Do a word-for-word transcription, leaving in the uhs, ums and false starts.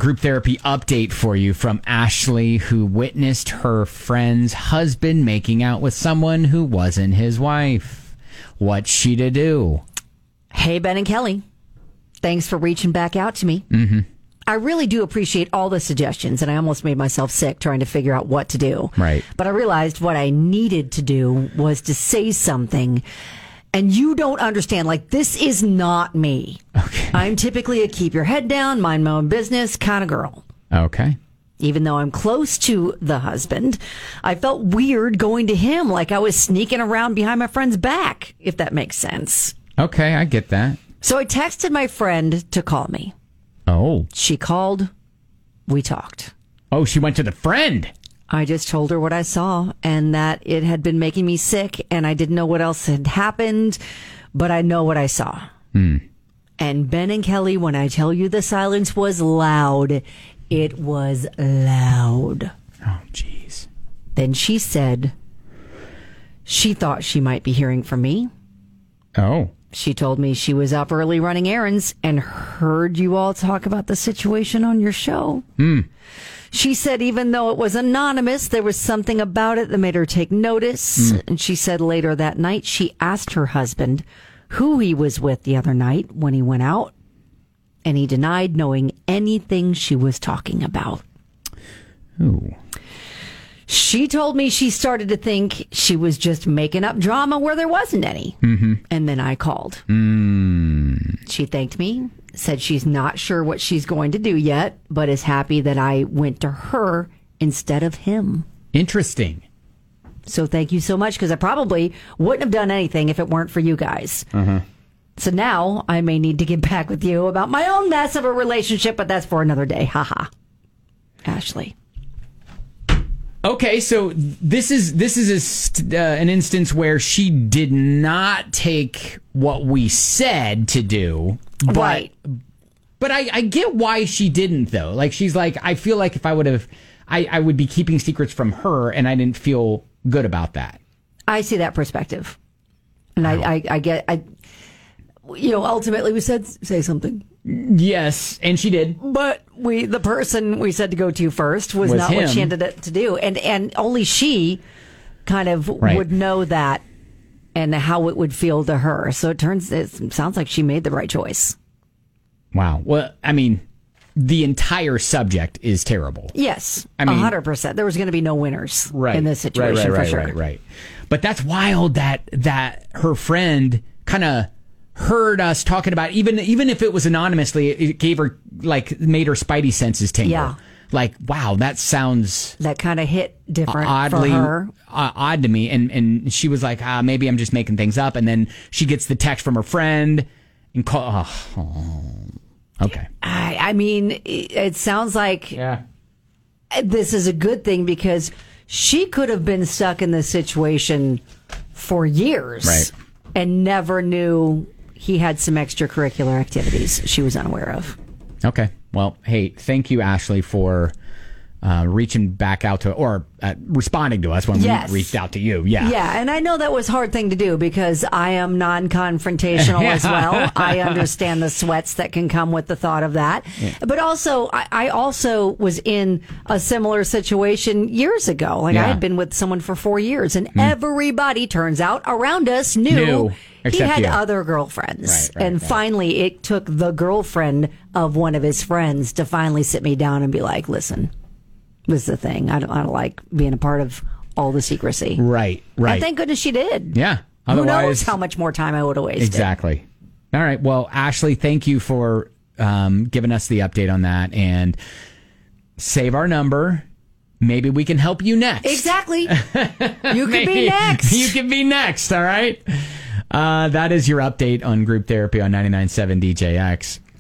Group therapy update for you from Ashley, who witnessed her friend's husband making out with someone who wasn't his wife. What's she to do? Hey, Ben and Kelly. Thanks for reaching back out to me. Mm-hmm. I really do appreciate all the suggestions, and I almost made myself sick trying to figure out what to do. Right. But I realized what I needed to do was to say something, and you don't understand. Like, this is not me. Okay. I'm typically a keep your head down, mind my own business kind of girl. Okay. Even though I'm close to the husband, I felt weird going to him like I was sneaking around behind my friend's back, if that makes sense. Okay, I get that. So I texted my friend to call me. Oh. She called. We talked. Oh, she went to the friend. I just told her what I saw and that it had been making me sick and I didn't know what else had happened, but I know what I saw. Hmm. And Ben and Kelly, when I tell you the silence was loud, it was loud. Oh, jeez. Then she said she thought she might be hearing from me. Oh. She told me she was up early running errands and heard you all talk about the situation on your show. Hmm. She said even though it was anonymous, there was something about it that made her take notice. Mm. And she said later that night, she asked her husband who he was with the other night when he went out. And he denied knowing anything she was talking about. Ooh. She told me she started to think she was just making up drama where there wasn't any. Mm-hmm. And then I called. Mm. She thanked me, said she's not sure what she's going to do yet, but is happy that I went to her instead of him. Interesting. So thank you so much, because I probably wouldn't have done anything if it weren't for you guys. Uh-huh. So now I may need to get back with you about my own mess of a relationship, but that's for another day. Haha. Ashley. Okay, so this is this is a st- uh, an instance where she did not take what we said to do, but, Right. But I, I get why she didn't, though. Like, she's like, I feel like if I would have, I, I would be keeping secrets from her, and I didn't feel good about that. I see that perspective, and I, I, I get, I, you know, ultimately we said say something. Yes, and she did. But we, the person we said to go to first was, Was not what him. she ended up to do. And and only she kind of Right. would know that and how it would feel to her. So it turns, it sounds like she made the right choice. Wow. Well, I mean, the entire subject is terrible. Yes, I mean- one hundred percent. There was going to be no winners in this situation right, right, for right, sure. Right, right, But that's wild that that her friend kind of heard us talking about, even even if it was anonymously, it gave her, like, made her spidey senses tingle. Yeah. Like, wow, that sounds That kind of hit different oddly for her. uh, odd to me. And and she was like, ah, maybe I'm just making things up. And then she gets the text from her friend and call. Oh, oh. Okay. I, I mean, it, it sounds like Yeah. this is a good thing because she could have been stuck in this situation for years Right. and never knew he had some extracurricular activities she was unaware of. Okay. Well, hey, thank you, Ashley, for uh, reaching back out to, or uh, responding to us when Yes. we reached out to you. Yeah. Yeah, and I know that was a hard thing to do because I am non-confrontational as well. I understand the sweats that can come with the thought of that. Yeah. But also, I, I also was in a similar situation years ago. Like, I Yeah. had been with someone for four years, and everybody, turns out, around us knew, Knew, he except had you. other girlfriends. Right, right, and right. finally, it took the girlfriend of one of his friends to finally sit me down and be like, listen, this is the thing. I don't, I don't like being a part of all the secrecy. Right. Right. And thank goodness she did. Yeah. Who knows Otherwise, how much more time I would have wasted. exactly. All right. Well, Ashley, thank you for um, giving us the update on that, and save our number. Maybe we can help you next. Exactly. You could Maybe be next. You could be next. All right. Uh, that is your update on group therapy on ninety-nine point seven D J X.